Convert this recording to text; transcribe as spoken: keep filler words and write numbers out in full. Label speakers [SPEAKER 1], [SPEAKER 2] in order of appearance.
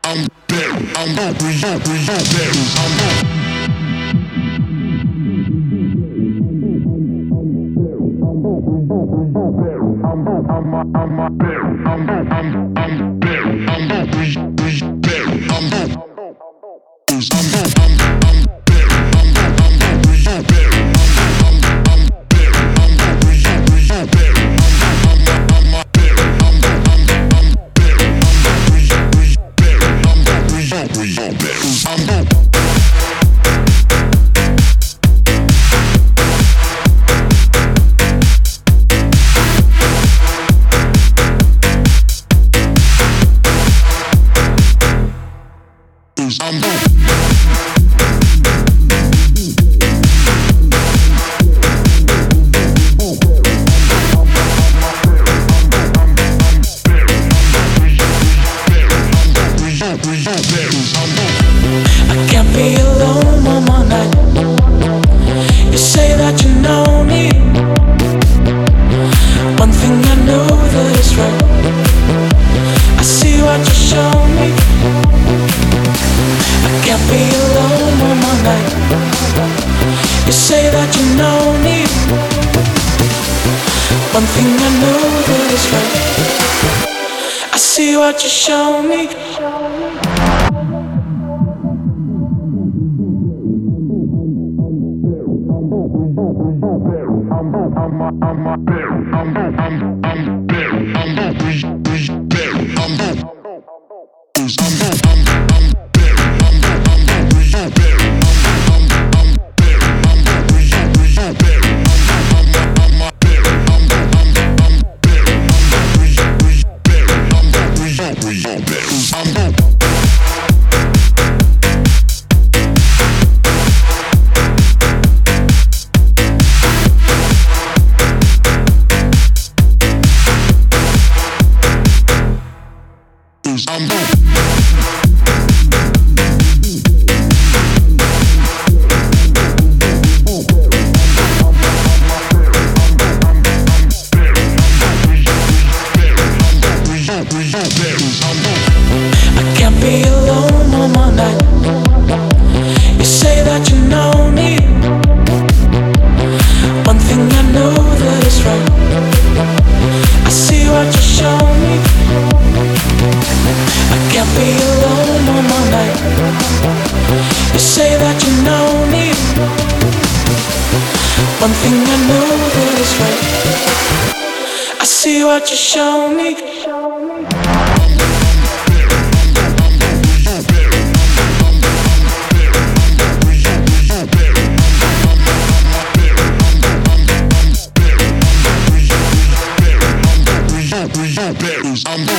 [SPEAKER 1] I'm there, I'm hungry, hungry, there, I'm there. I'm I'm I'm I'm there, I'm I'm I'm there, I'm hungry, hungry, there, I'm there. I'm I'm I'm there, I'm I'm hungry, there, I'm I'm there, I'm hungry, hungry, there, I'm I'm I'm there, I'm I'm I'm there, I'm hungry, hungry, there, I'm hungry, hungry, there, I'm there. I'm I can't be alone one more night. You say that you know me. One thing I know that is right. I see what you show me. I can't be alone one more night. You say that you know me. One thing I know that is right. I see what you show me. I'm I'm I'm there, I'm I'm I'm there, I'm hungry, hungry, there, I'm there. I'm I'm I'm there, I'm I'm hungry, there, I'm I'm there, I'm hungry, hungry, there, I'm I'm there, I'm I'm there, I'm hungry, hungry, there, I'm hungry, hungry, there, I'm there. I'm I can't be alone one more night. You say that you know me. One thing I know that is right. I see what you show me. I can't be alone one more night. You say that you know me. One thing I know that is right. I see what you show me. I'm